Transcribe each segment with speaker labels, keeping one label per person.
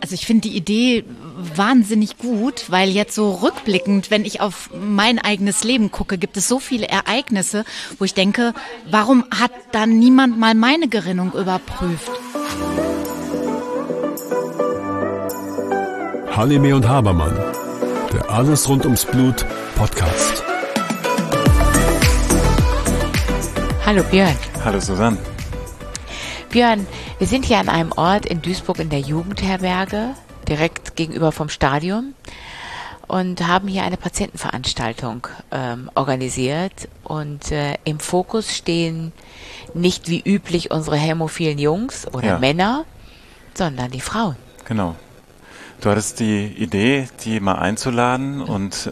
Speaker 1: Also ich finde die Idee wahnsinnig gut, weil jetzt so rückblickend, wenn ich auf mein eigenes Leben gucke, gibt es so viele Ereignisse, wo ich denke, warum hat dann niemand mal meine Gerinnung überprüft?
Speaker 2: Halime und Habermann, der Alles rund ums Blut Podcast.
Speaker 3: Hallo Björn.
Speaker 4: Hallo Susanne.
Speaker 3: Björn, wir sind hier an einem Ort in Duisburg in der Jugendherberge, direkt gegenüber vom Stadion und haben hier eine Patientenveranstaltung organisiert. Und im Fokus stehen nicht wie üblich unsere hämophilen Jungs oder Männer, sondern die Frauen.
Speaker 4: Genau. Du hattest die Idee, die mal einzuladen und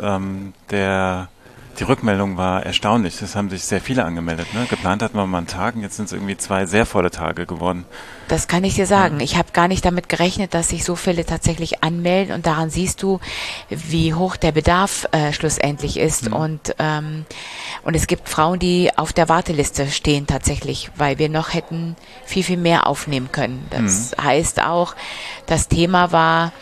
Speaker 4: die Rückmeldung war erstaunlich. Es haben sich sehr viele angemeldet. Ne? Geplant hatten wir mal einen Tag und jetzt sind es irgendwie 2 sehr volle Tage geworden.
Speaker 3: Das kann ich dir sagen. Ich habe gar nicht damit gerechnet, dass sich so viele tatsächlich anmelden und daran siehst du, wie hoch der Bedarf schlussendlich ist. Und es gibt Frauen, die auf der Warteliste stehen tatsächlich, weil wir noch hätten viel, viel mehr aufnehmen können. Das heißt auch, das Thema war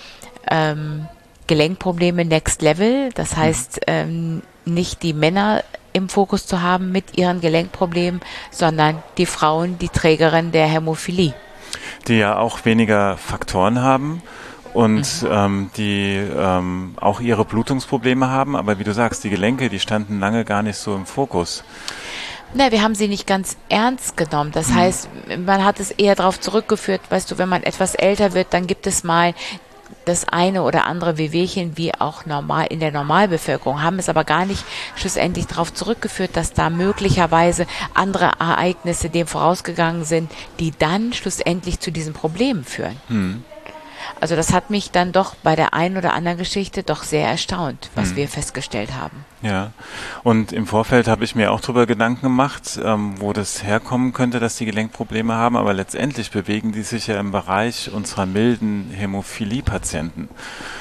Speaker 3: Gelenkprobleme Next Level. Das heißt, nicht die Männer im Fokus zu haben mit ihren Gelenkproblemen, sondern die Frauen, die Trägerin der Hämophilie.
Speaker 4: Die ja auch weniger Faktoren haben und die auch ihre Blutungsprobleme haben. Aber wie du sagst, die Gelenke, die standen lange gar nicht so im Fokus.
Speaker 3: Na, wir haben sie nicht ganz ernst genommen. Das heißt, man hat es eher darauf zurückgeführt, weißt du, wenn man etwas älter wird, dann gibt es mal das eine oder andere Wehwehchen wie auch normal in der Normalbevölkerung, haben es aber gar nicht schlussendlich darauf zurückgeführt, dass da möglicherweise andere Ereignisse dem vorausgegangen sind, die dann schlussendlich zu diesen Problemen führen. Also das hat mich dann doch bei der einen oder anderen Geschichte doch sehr erstaunt, was wir festgestellt haben.
Speaker 4: Ja, und im Vorfeld habe ich mir auch darüber Gedanken gemacht, wo das herkommen könnte, dass die Gelenkprobleme haben, aber letztendlich bewegen die sich ja im Bereich unserer milden Hämophilie-Patienten.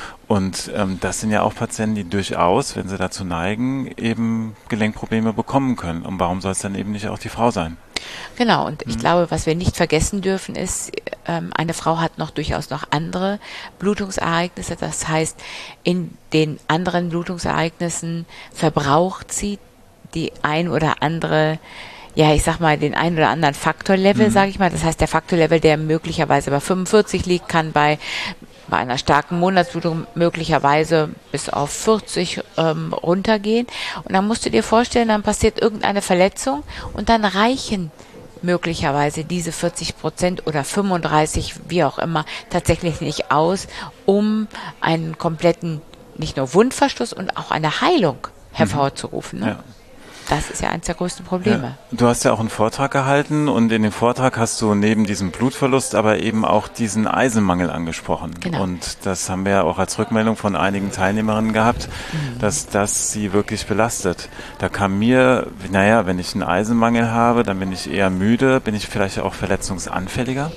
Speaker 4: Und das sind ja auch Patienten, die durchaus, wenn sie dazu neigen, eben Gelenkprobleme bekommen können. Und warum soll es dann eben nicht auch die Frau sein?
Speaker 3: Genau, und ich glaube, was wir nicht vergessen dürfen, ist, eine Frau hat durchaus noch andere Blutungsereignisse. Das heißt, in den anderen Blutungsereignissen verbraucht sie die ein oder andere, ja, ich sag mal, den ein oder anderen Faktorlevel, sage ich mal. Das heißt, der Faktorlevel, der möglicherweise bei 45 liegt, kann bei einer starken Monatsblutung möglicherweise bis auf 40 runtergehen. Und dann musst du dir vorstellen, dann passiert irgendeine Verletzung und dann reichen möglicherweise diese 40% oder 35, wie auch immer, tatsächlich nicht aus, um einen kompletten, nicht nur Wundverschluss und auch eine Heilung hervorzurufen. Ne?
Speaker 4: Ja.
Speaker 3: Das ist ja eines der größten Probleme.
Speaker 4: Ja. Du hast ja auch einen Vortrag gehalten und in dem Vortrag hast du neben diesem Blutverlust aber eben auch diesen Eisenmangel angesprochen.
Speaker 3: Genau.
Speaker 4: Und das haben wir ja auch als Rückmeldung von einigen Teilnehmerinnen gehabt, dass das sie wirklich belastet. Da kam mir, wenn ich einen Eisenmangel habe, dann bin ich eher müde, bin ich vielleicht auch verletzungsanfälliger?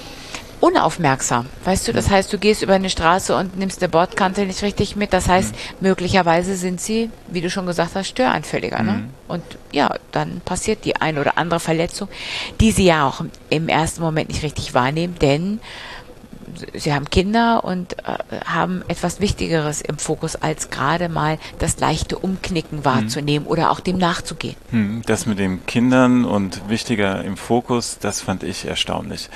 Speaker 3: Unaufmerksam, weißt du, das heißt, du gehst über eine Straße und nimmst eine Bordkante nicht richtig mit, das heißt, möglicherweise sind sie, wie du schon gesagt hast, störanfälliger, ne? Und ja, dann passiert die ein oder andere Verletzung, die sie ja auch im ersten Moment nicht richtig wahrnehmen, denn sie haben Kinder und haben etwas Wichtigeres im Fokus, als gerade mal das leichte Umknicken wahrzunehmen oder auch dem nachzugehen.
Speaker 4: Das mit den Kindern und wichtiger im Fokus, das fand ich erstaunlich.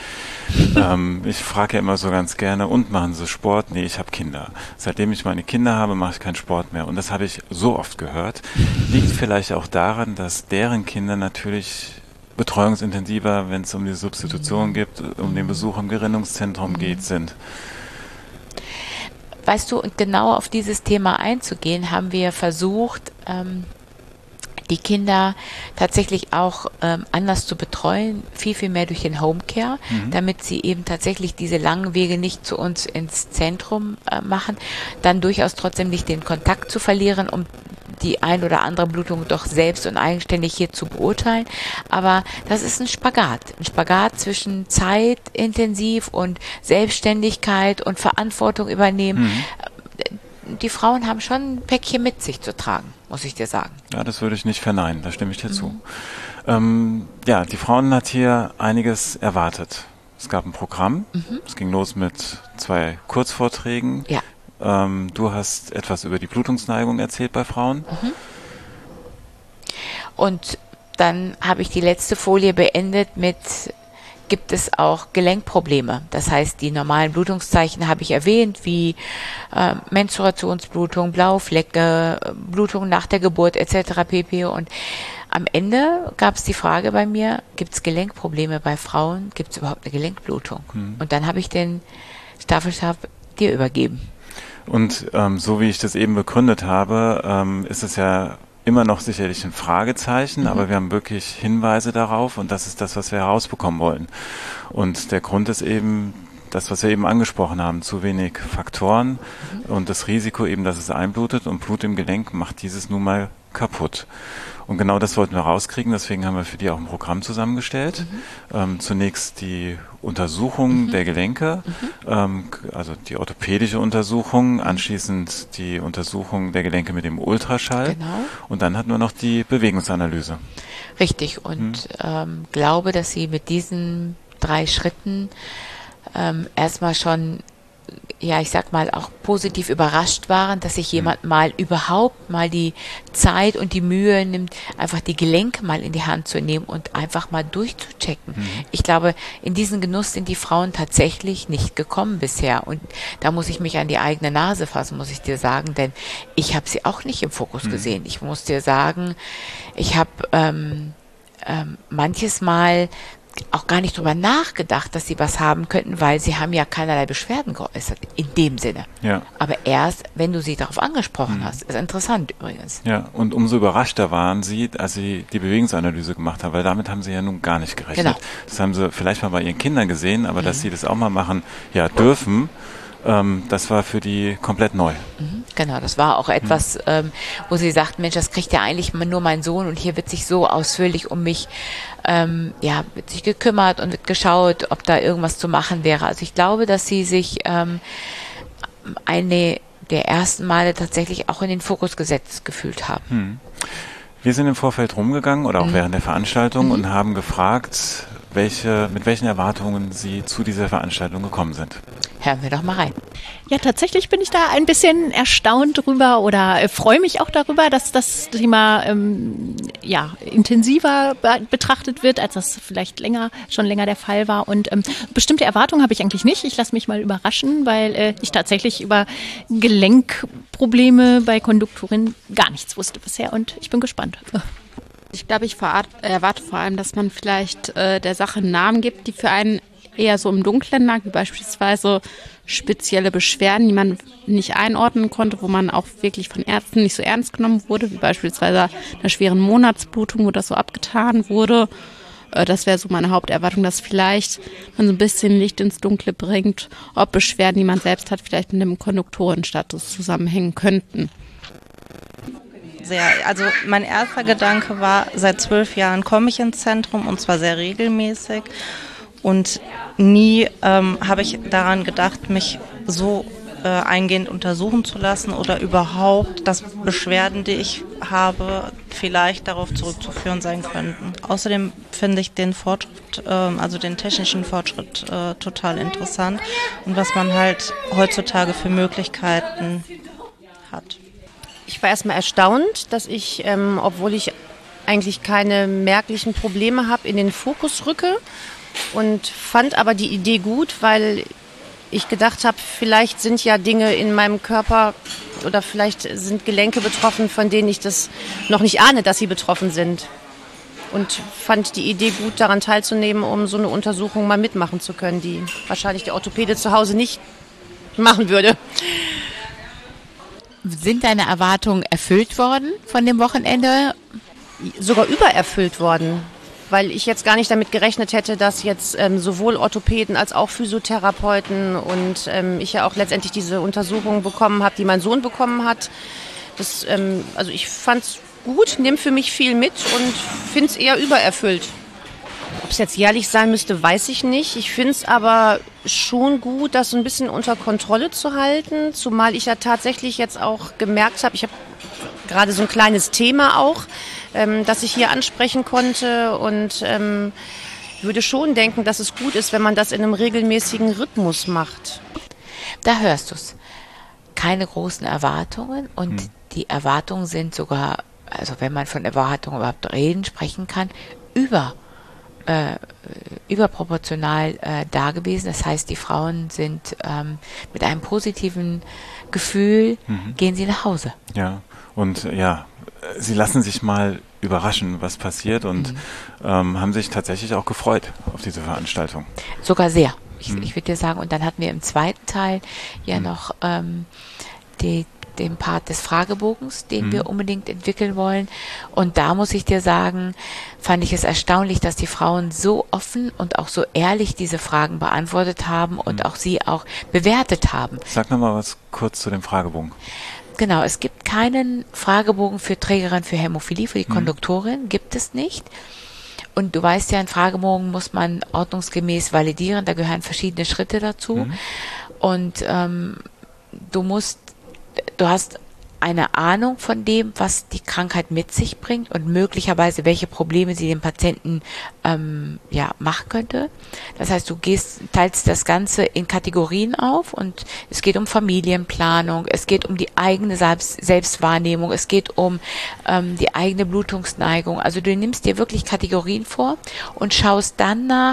Speaker 4: Ich frage ja immer so ganz gerne, und machen Sie Sport? Nee, ich habe Kinder. Seitdem ich meine Kinder habe, mache ich keinen Sport mehr. Und das habe ich so oft gehört. Liegt vielleicht auch daran, dass deren Kinder natürlich betreuungsintensiver, wenn es um die Substitution geht, um den Besuch im Gerinnungszentrum geht, sind.
Speaker 3: Weißt du, und genau auf dieses Thema einzugehen, haben wir versucht, die Kinder tatsächlich auch anders zu betreuen, viel, viel mehr durch den Homecare, damit sie eben tatsächlich diese langen Wege nicht zu uns ins Zentrum machen, dann durchaus trotzdem nicht den Kontakt zu verlieren, um die ein oder andere Blutung doch selbst und eigenständig hier zu beurteilen. Aber das ist ein Spagat zwischen zeitintensiv und Selbstständigkeit und Verantwortung übernehmen. Die Frauen haben schon ein Päckchen mit sich zu tragen, muss ich dir sagen.
Speaker 4: Ja, das würde ich nicht verneinen, da stimme ich dir zu. Ja, die Frauen hat hier einiges erwartet. Es gab ein Programm. Es ging los mit 2 Kurzvorträgen.
Speaker 3: Ja.
Speaker 4: Du hast etwas über die Blutungsneigung erzählt bei Frauen.
Speaker 3: Und dann habe ich die letzte Folie beendet mit: Gibt es auch Gelenkprobleme? Das heißt, die normalen Blutungszeichen habe ich erwähnt, wie Menstruationsblutung, Blauflecke, Blutung nach der Geburt etc. pp. Und am Ende gab es die Frage bei mir: Gibt es Gelenkprobleme bei Frauen? Gibt es überhaupt eine Gelenkblutung? Und dann habe ich den Staffelstab dir übergeben.
Speaker 4: Und so wie ich das eben begründet habe, ist es ja immer noch sicherlich ein Fragezeichen, aber wir haben wirklich Hinweise darauf und das ist das, was wir herausbekommen wollen. Und der Grund ist eben das, was wir eben angesprochen haben: zu wenig Faktoren und das Risiko eben, dass es einblutet, und Blut im Gelenk macht dieses nun mal kaputt. Und genau das wollten wir rauskriegen, deswegen haben wir für die auch ein Programm zusammengestellt. Zunächst die Untersuchung der Gelenke, also die orthopädische Untersuchung, anschließend die Untersuchung der Gelenke mit dem Ultraschall.
Speaker 3: Genau.
Speaker 4: Und dann hatten wir noch die Bewegungsanalyse.
Speaker 3: Richtig, und glaube, dass Sie mit diesen 3 Schritten erstmal schon, ja, ich sag mal, auch positiv überrascht waren, dass sich jemand mal überhaupt mal die Zeit und die Mühe nimmt, einfach die Gelenke mal in die Hand zu nehmen und einfach mal durchzuchecken. Ich glaube, in diesen Genuss sind die Frauen tatsächlich nicht gekommen bisher. Und da muss ich mich an die eigene Nase fassen, muss ich dir sagen, denn ich habe sie auch nicht im Fokus gesehen. Ich muss dir sagen, ich habe manches Mal auch gar nicht drüber nachgedacht, dass sie was haben könnten, weil sie haben ja keinerlei Beschwerden geäußert, in dem Sinne.
Speaker 4: Ja.
Speaker 3: Aber erst, wenn du sie darauf angesprochen hast, ist interessant übrigens.
Speaker 4: Ja, und umso überraschter waren sie, als sie die Bewegungsanalyse gemacht haben, weil damit haben sie ja nun gar nicht gerechnet.
Speaker 3: Genau.
Speaker 4: Das haben sie vielleicht mal bei ihren Kindern gesehen, aber dass sie das auch mal machen, ja, dürfen, das war für die komplett neu.
Speaker 3: Genau, das war auch etwas, wo sie sagten: Mensch, das kriegt ja eigentlich nur mein Sohn und hier wird sich so ausführlich um mich wird sich gekümmert und wird geschaut, ob da irgendwas zu machen wäre. Also ich glaube, dass sie sich eine der ersten Male tatsächlich auch in den Fokus gesetzt gefühlt haben.
Speaker 4: Wir sind im Vorfeld rumgegangen oder auch während der Veranstaltung und haben gefragt, mit welchen Erwartungen Sie zu dieser Veranstaltung gekommen sind.
Speaker 3: Hören wir doch mal rein.
Speaker 1: Ja, tatsächlich bin ich da ein bisschen erstaunt drüber oder freue mich auch darüber, dass das Thema intensiver betrachtet wird, als das vielleicht schon länger der Fall war. Und bestimmte Erwartungen habe ich eigentlich nicht. Ich lasse mich mal überraschen, weil ich tatsächlich über Gelenkprobleme bei Konduktorinnen gar nichts wusste bisher und ich bin gespannt.
Speaker 5: Ich glaube, ich erwarte vor allem, dass man vielleicht der Sache einen Namen gibt, die für einen eher so im Dunkeln lag, wie beispielsweise spezielle Beschwerden, die man nicht einordnen konnte, wo man auch wirklich von Ärzten nicht so ernst genommen wurde, wie beispielsweise einer schweren Monatsblutung, wo das so abgetan wurde. Das wäre so meine Haupterwartung, dass vielleicht man so ein bisschen Licht ins Dunkle bringt, ob Beschwerden, die man selbst hat, vielleicht mit einem Konduktorenstatus zusammenhängen könnten.
Speaker 6: Also mein erster Gedanke war, seit 12 Jahren komme ich ins Zentrum und zwar sehr regelmäßig und nie habe ich daran gedacht, mich so eingehend untersuchen zu lassen oder überhaupt, dass Beschwerden, die ich habe, vielleicht darauf zurückzuführen sein könnten. Außerdem finde ich den Fortschritt, also den technischen Fortschritt total interessant und was man halt heutzutage für Möglichkeiten hat.
Speaker 7: Ich war erstmal erstaunt, dass ich, obwohl ich eigentlich keine merklichen Probleme habe, in den Fokus rücke und fand aber die Idee gut, weil ich gedacht habe, vielleicht sind ja Dinge in meinem Körper oder vielleicht sind Gelenke betroffen, von denen ich das noch nicht ahne, dass sie betroffen sind. Und fand die Idee gut, daran teilzunehmen, um so eine Untersuchung mal mitmachen zu können, die wahrscheinlich der Orthopäde zu Hause nicht machen würde.
Speaker 3: Sind deine Erwartungen erfüllt worden von dem Wochenende?
Speaker 7: Sogar übererfüllt worden, weil ich jetzt gar nicht damit gerechnet hätte, dass jetzt sowohl Orthopäden als auch Physiotherapeuten und ich ja auch letztendlich diese Untersuchung bekommen habe, die mein Sohn bekommen hat. Also ich fand es gut, nehme für mich viel mit und finde es eher übererfüllt. Ob es jetzt jährlich sein müsste, weiß ich nicht. Ich finde es aber schon gut, das so ein bisschen unter Kontrolle zu halten, zumal ich ja tatsächlich jetzt auch gemerkt habe, ich habe gerade so ein kleines Thema auch, das ich hier ansprechen konnte und würde schon denken, dass es gut ist, wenn man das in einem regelmäßigen Rhythmus macht.
Speaker 3: Da hörst du es. Keine großen Erwartungen und die Erwartungen sind sogar, also wenn man von Erwartungen überhaupt sprechen kann, überproportional da gewesen. Das heißt, die Frauen sind mit einem positiven Gefühl, gehen sie nach Hause.
Speaker 4: Ja, und sie lassen sich mal überraschen, was passiert und haben sich tatsächlich auch gefreut auf diese Veranstaltung.
Speaker 3: Sogar sehr. Ich würde dir sagen, und dann hatten wir im zweiten Teil noch den Part des Fragebogens, den wir unbedingt entwickeln wollen. Und da muss ich dir sagen, fand ich es erstaunlich, dass die Frauen so offen und auch so ehrlich diese Fragen beantwortet haben und auch sie auch bewertet haben.
Speaker 4: Sag nochmal was kurz zu dem Fragebogen.
Speaker 3: Genau, es gibt keinen Fragebogen für Trägerin für Hämophilie, für die Konduktorin, gibt es nicht. Und du weißt ja, einen Fragebogen muss man ordnungsgemäß validieren, da gehören verschiedene Schritte dazu. Und du hast eine Ahnung von dem, was die Krankheit mit sich bringt und möglicherweise welche Probleme sie dem Patienten machen könnte. Das heißt, du teilst das Ganze in Kategorien auf und es geht um Familienplanung, es geht um die eigene Selbstwahrnehmung, es geht um die eigene Blutungsneigung. Also du nimmst dir wirklich Kategorien vor und schaust dann nach,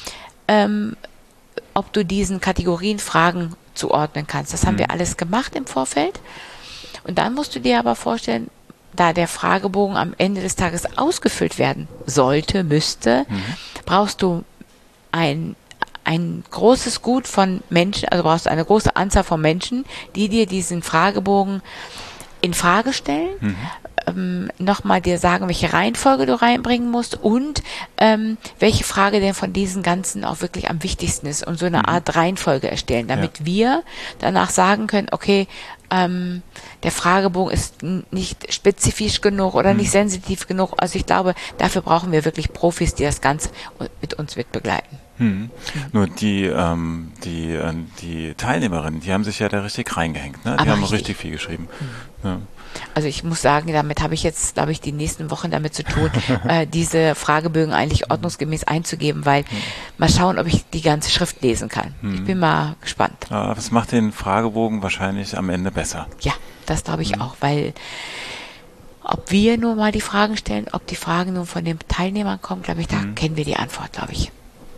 Speaker 3: ob du diesen Kategorien Fragen zuordnen kannst. Das haben wir alles gemacht im Vorfeld. Und dann musst du dir aber vorstellen, da der Fragebogen am Ende des Tages ausgefüllt werden müsste, brauchst du ein großes Gut von Menschen, also brauchst du eine große Anzahl von Menschen, die dir diesen Fragebogen in Frage stellen, nochmal dir sagen, welche Reihenfolge du reinbringen musst und welche Frage denn von diesen ganzen auch wirklich am wichtigsten ist und so eine Art Reihenfolge erstellen, damit wir danach sagen können, okay, der Fragebogen ist nicht spezifisch genug oder nicht sensitiv genug. Also ich glaube, dafür brauchen wir wirklich Profis, die das Ganze mit uns mitbegleiten.
Speaker 4: Nur die Teilnehmerinnen, die haben sich ja da richtig reingehängt, ne? Die haben richtig viel geschrieben. Ja.
Speaker 3: Also ich muss sagen, damit habe ich jetzt, glaube ich, die nächsten Wochen damit zu tun, diese Fragebögen eigentlich ordnungsgemäß einzugeben, weil mal schauen, ob ich die ganze Schrift lesen kann. Ich bin mal gespannt.
Speaker 4: Aber es macht den Fragebogen wahrscheinlich am Ende besser.
Speaker 3: Ja, das glaube ich auch, weil ob wir nur mal die Fragen stellen, ob die Fragen nun von den Teilnehmern kommen, glaube ich, da kennen wir die Antwort, glaube ich.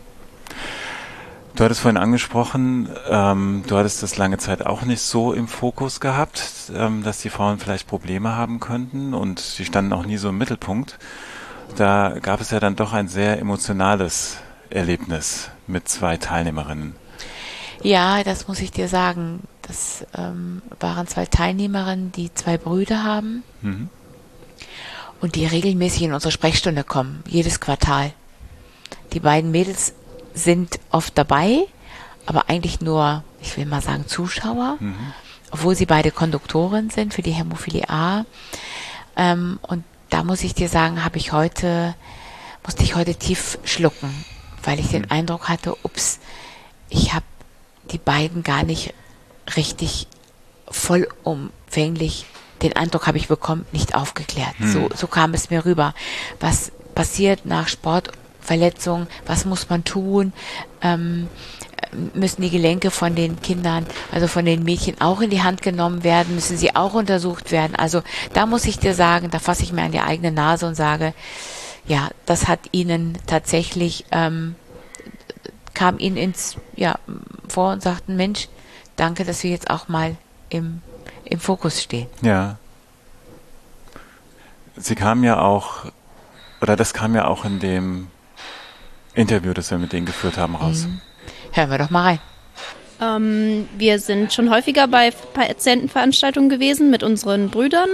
Speaker 4: Du hattest vorhin angesprochen, du hattest das lange Zeit auch nicht so im Fokus gehabt, dass die Frauen vielleicht Probleme haben könnten und sie standen auch nie so im Mittelpunkt. Da gab es ja dann doch ein sehr emotionales Erlebnis mit 2 Teilnehmerinnen.
Speaker 3: Ja, das muss ich dir sagen. Das waren 2 Teilnehmerinnen, die 2 Brüder haben und die regelmäßig in unsere Sprechstunde kommen, jedes Quartal. Die beiden Mädels sind oft dabei, aber eigentlich nur, ich will mal sagen, Zuschauer, obwohl sie beide Konduktoren sind für die Hämophilie A. Und da muss ich dir sagen, musste ich heute tief schlucken, weil ich den Eindruck hatte, ich habe die beiden gar nicht richtig vollumfänglich, den Eindruck habe ich bekommen, nicht aufgeklärt. So kam es mir rüber. Was passiert nach Sportverletzung, was muss man tun, müssen die Gelenke von den Kindern, also von den Mädchen auch in die Hand genommen werden, müssen sie auch untersucht werden. Also da muss ich dir sagen, da fasse ich mir an die eigene Nase und sage, ja, das hat ihnen tatsächlich, kam ihnen vor und sagten, Mensch, danke, dass wir jetzt auch mal im Fokus stehen.
Speaker 4: Ja. Sie kamen ja auch, oder das kam ja auch in dem Interview, das wir mit denen geführt haben, raus.
Speaker 3: Hören wir doch mal rein.
Speaker 8: Wir sind schon häufiger bei Patientenveranstaltungen gewesen mit unseren Brüdern.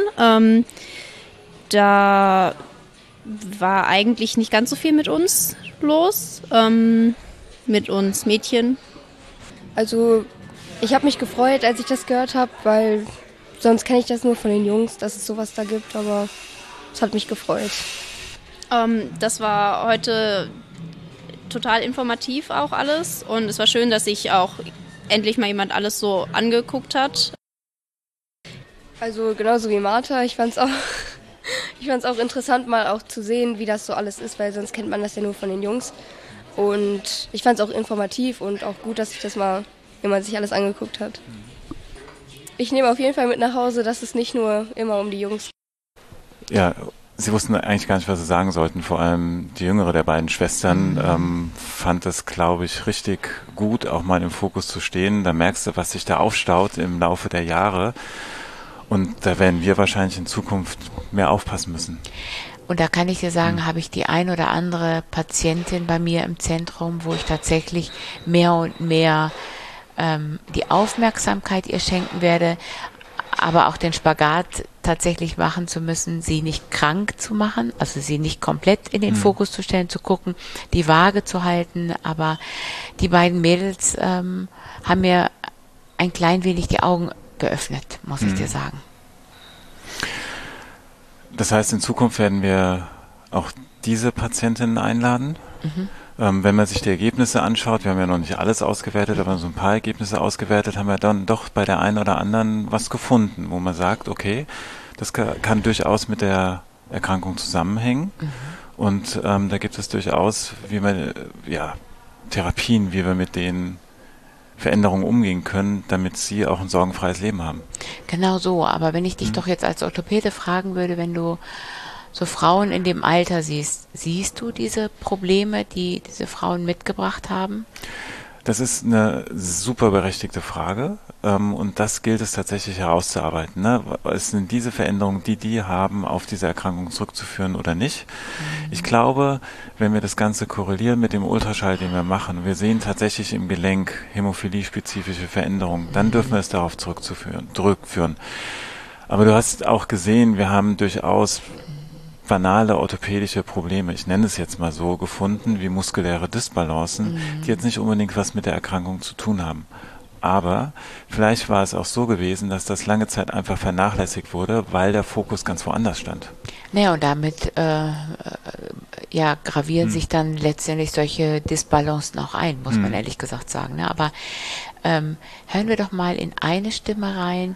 Speaker 8: Da war eigentlich nicht ganz so viel mit uns los, mit uns Mädchen.
Speaker 9: Also ich habe mich gefreut, als ich das gehört habe, weil sonst kenne ich das nur von den Jungs, dass es sowas da gibt, aber es hat mich gefreut.
Speaker 8: Das war heute total informativ auch alles und es war schön, dass sich auch endlich mal jemand alles so angeguckt hat.
Speaker 9: Also genauso wie Martha, ich fand's auch interessant, mal auch zu sehen, wie das so alles ist, weil sonst kennt man das ja nur von den Jungs. Und ich fand es auch informativ und auch gut, dass sich das mal jemand sich alles angeguckt hat. Ich nehme auf jeden Fall mit nach Hause, dass es nicht nur immer um die Jungs geht.
Speaker 4: Ja, Sie wussten eigentlich gar nicht, was Sie sagen sollten. Vor allem die jüngere der beiden Schwestern fand es, glaube ich, richtig gut, auch mal im Fokus zu stehen. Da merkst du, was sich da aufstaut im Laufe der Jahre. Und da werden wir wahrscheinlich in Zukunft mehr aufpassen müssen.
Speaker 3: Und da kann ich dir sagen, habe ich die ein oder andere Patientin bei mir im Zentrum, wo ich tatsächlich mehr und mehr die Aufmerksamkeit ihr schenken werde, aber auch den Spagat tatsächlich machen zu müssen, sie nicht krank zu machen, also sie nicht komplett in den Fokus zu stellen, zu gucken, die Waage zu halten. Aber die beiden Mädels haben mir ein klein wenig die Augen geöffnet, muss ich dir sagen.
Speaker 4: Das heißt, in Zukunft werden wir auch diese Patientinnen einladen. Wenn man sich die Ergebnisse anschaut, wir haben ja noch nicht alles ausgewertet, aber so ein paar Ergebnisse ausgewertet, haben wir dann doch bei der einen oder anderen was gefunden, wo man sagt, okay, das kann durchaus mit der Erkrankung zusammenhängen. Und da gibt es durchaus Therapien, wie wir mit den Veränderungen umgehen können, damit sie auch ein sorgenfreies Leben haben.
Speaker 3: Genau so, aber wenn ich dich doch jetzt als Orthopäde fragen würde, wenn du so Frauen in dem Alter siehst du diese Probleme, die diese Frauen mitgebracht haben?
Speaker 4: Das ist eine super berechtigte Frage und das gilt es tatsächlich herauszuarbeiten. Ne? Sind diese Veränderungen, die haben, auf diese Erkrankung zurückzuführen oder nicht? Ich glaube, wenn wir das Ganze korrelieren mit dem Ultraschall, den wir machen, wir sehen tatsächlich im Gelenk hämophilie-spezifische Veränderungen, dann dürfen wir es darauf zurückführen. Aber du hast auch gesehen, wir haben durchaus banale orthopädische Probleme, ich nenne es jetzt mal so, gefunden, wie muskuläre Dysbalancen, die jetzt nicht unbedingt was mit der Erkrankung zu tun haben. Aber vielleicht war es auch so gewesen, dass das lange Zeit einfach vernachlässigt wurde, weil der Fokus ganz woanders stand.
Speaker 3: Naja, und damit gravieren sich dann letztendlich solche Dysbalancen auch ein, muss man ehrlich gesagt sagen. Ne? Aber hören wir doch mal in eine Stimme rein,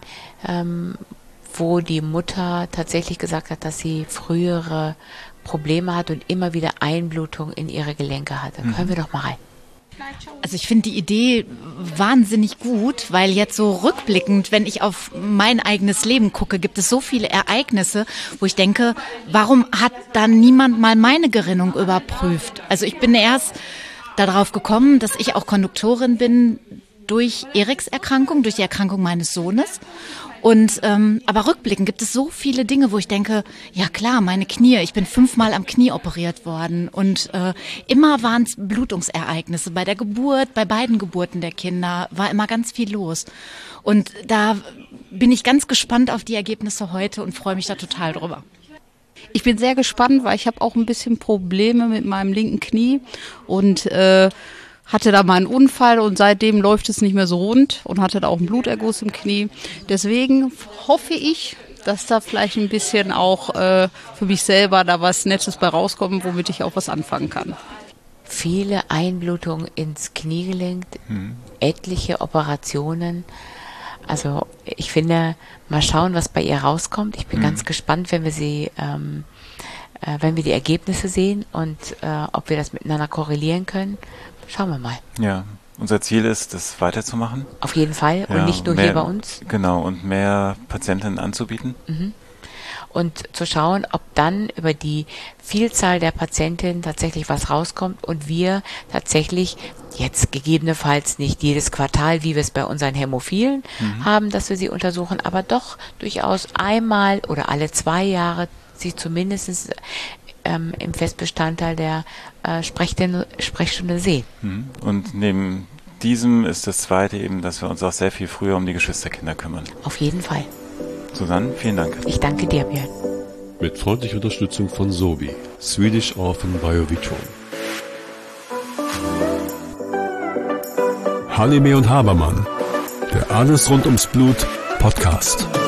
Speaker 3: wo die Mutter tatsächlich gesagt hat, dass sie frühere Probleme hat und immer wieder Einblutung in ihre Gelenke hatte. Hören wir doch mal rein.
Speaker 1: Also ich finde die Idee wahnsinnig gut, weil jetzt so rückblickend, wenn ich auf mein eigenes Leben gucke, gibt es so viele Ereignisse, wo ich denke, warum hat dann niemand mal meine Gerinnung überprüft? Also ich bin erst darauf gekommen, dass ich auch Konduktorin bin durch Eriks Erkrankung, durch die Erkrankung meines Sohnes. Und aber rückblickend gibt es so viele Dinge, wo ich denke, ja klar, meine Knie, ich bin 5-mal am Knie operiert worden und immer waren es Blutungsereignisse. Bei der Geburt, bei beiden Geburten der Kinder war immer ganz viel los. Und da bin ich ganz gespannt auf die Ergebnisse heute und freue mich da total drüber.
Speaker 5: Ich bin sehr gespannt, weil ich habe auch ein bisschen Probleme mit meinem linken Knie und hatte da mal einen Unfall und seitdem läuft es nicht mehr so rund und hatte da auch einen Bluterguss im Knie. Deswegen hoffe ich, dass da vielleicht ein bisschen auch für mich selber da was Nettes bei rauskommt, womit ich auch was anfangen kann.
Speaker 3: Viele Einblutungen ins Kniegelenk, etliche Operationen. Also ich finde, mal schauen, was bei ihr rauskommt. Ich bin ganz gespannt, wenn wir die Ergebnisse sehen und ob wir das miteinander korrelieren können. Schauen wir mal.
Speaker 4: Ja, unser Ziel ist, das weiterzumachen.
Speaker 3: Auf jeden Fall und nicht nur hier bei uns.
Speaker 4: Genau, und mehr Patientinnen anzubieten.
Speaker 3: Und zu schauen, ob dann über die Vielzahl der Patientinnen tatsächlich was rauskommt und wir tatsächlich jetzt gegebenenfalls nicht jedes Quartal, wie wir es bei unseren Hämophilen haben, dass wir sie untersuchen, aber doch durchaus einmal oder alle 2 Jahre sie zumindest im Festbestandteil der Sprechstunde sehen.
Speaker 4: Und neben diesem ist das Zweite eben, dass wir uns auch sehr viel früher um die Geschwisterkinder kümmern.
Speaker 3: Auf jeden Fall.
Speaker 4: Susanne, vielen Dank.
Speaker 3: Ich danke dir, Björn.
Speaker 2: Mit freundlicher Unterstützung von Sobi, Swedish Orphan Biovitron. Halime und Habermann, der Alles rund ums Blut Podcast.